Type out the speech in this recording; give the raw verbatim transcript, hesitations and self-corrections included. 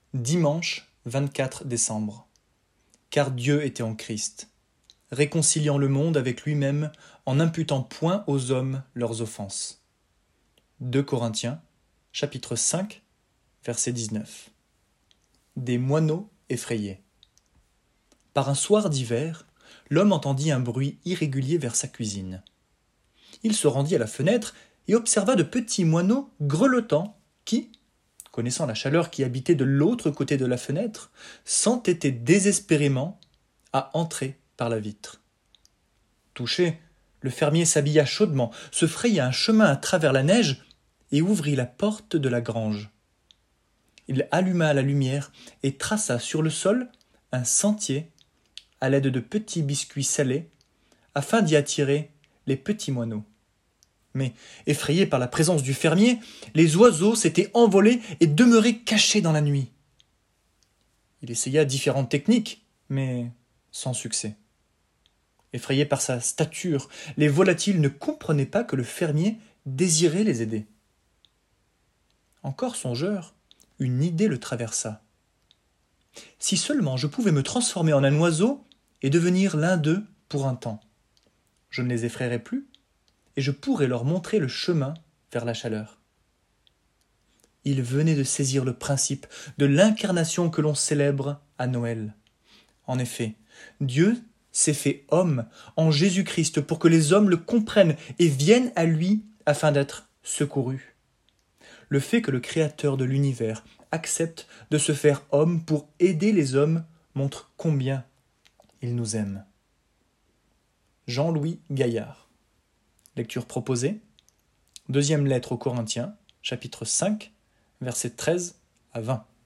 Dimanche vingt-quatre décembre. Car Dieu était en Christ, réconciliant le monde avec lui-même en n'imputant point aux hommes leurs offenses. deux Corinthiens, chapitre cinq, verset dix-neuf. Des moineaux effrayés. Par un soir d'hiver, l'homme entendit un bruit irrégulier vers sa cuisine. Il se rendit à la fenêtre et observa de petits moineaux grelottants qui, connaissant la chaleur qui habitait de l'autre côté de la fenêtre, s'entêtaient désespérément à entrer par la vitre. Touché, le fermier s'habilla chaudement, se fraya un chemin à travers la neige et ouvrit la porte de la grange. Il alluma la lumière et traça sur le sol un sentier à l'aide de petits biscuits salés afin d'y attirer les petits moineaux. Mais, effrayés par la présence du fermier, les oiseaux s'étaient envolés et demeuraient cachés dans la nuit. Il essaya différentes techniques, mais sans succès. Effrayés par sa stature, les volatiles ne comprenaient pas que le fermier désirait les aider. Encore songeur, une idée le traversa. Si seulement je pouvais me transformer en un oiseau et devenir l'un d'eux pour un temps, je ne les effraierais plus et je pourrais leur montrer le chemin vers la chaleur. Il venait de saisir le principe de l'incarnation que l'on célèbre à Noël. En effet, Dieu s'est fait homme en Jésus-Christ pour que les hommes le comprennent et viennent à lui afin d'être secourus. Le fait que le Créateur de l'univers accepte de se faire homme pour aider les hommes montre combien il nous aime. Jean-Louis Gaillard. Lecture proposée. Deuxième lettre aux Corinthiens, chapitre cinq, versets treize à vingt.